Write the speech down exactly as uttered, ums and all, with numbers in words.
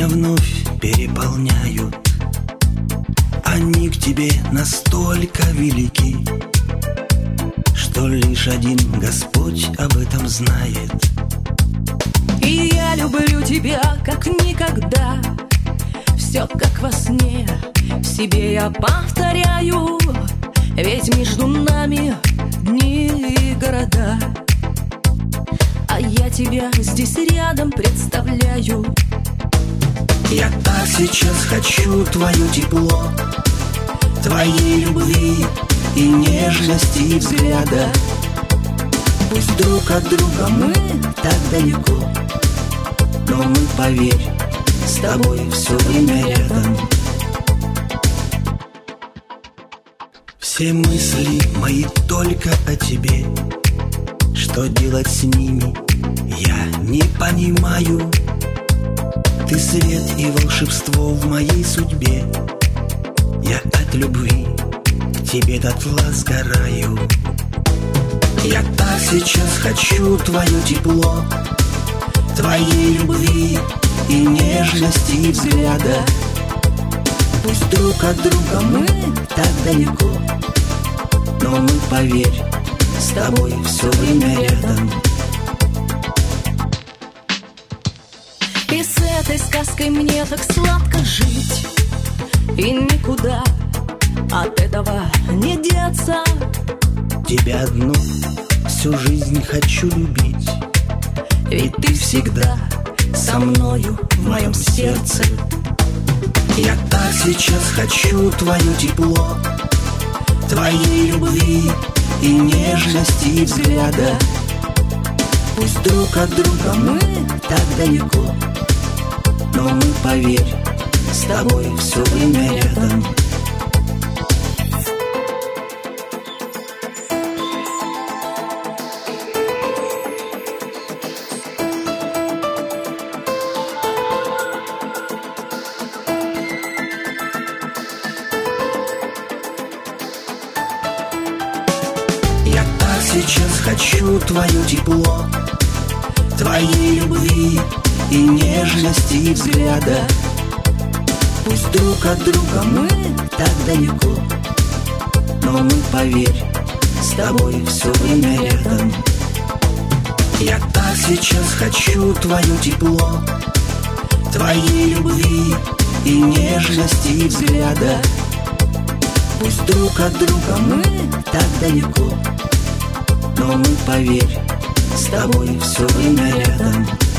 меня вновь переполняют. Они к тебе настолько велики, что лишь один Господь об этом знает. И я люблю тебя как никогда. Все как во сне, себе я повторяю. Ведь между нами дни и города, а я тебя здесь рядом представляю. Я так сейчас хочу твое тепло, твоей любви и нежности и взгляда. Пусть друг от друга мы так далеко, но мы, поверь, с тобой все время рядом. Все мысли мои только о тебе. Что делать с ними, я не понимаю. Ты свет и волшебство в моей судьбе. Я от любви к тебе дотла сгораю. Я так сейчас хочу твое тепло, твоей любви и нежности и взгляда. Пусть друг от друга мы так далеко, но мы, поверь, с тобой все время рядом. И с этой сказкой мне так сладко жить, и никуда от этого не деться. Тебя одну всю жизнь хочу любить, ведь ты всегда со мною в моем сердце. Я так сейчас хочу твое тепло, твоей любви и нежности и взгляда. Пусть друг от друга мы так далеко, но мы, поверь, с тобой все время рядом. Сейчас хочу твое тепло, твоей любви и нежности и взгляда. Пусть друг от друга мы так далеко, но мы, поверь, с тобой все время рядом. Я так сейчас хочу твое тепло, твоей любви и нежности и взгляда. Пусть друг от друга мы так далеко, но мы, поверь, с тобой все время рядом.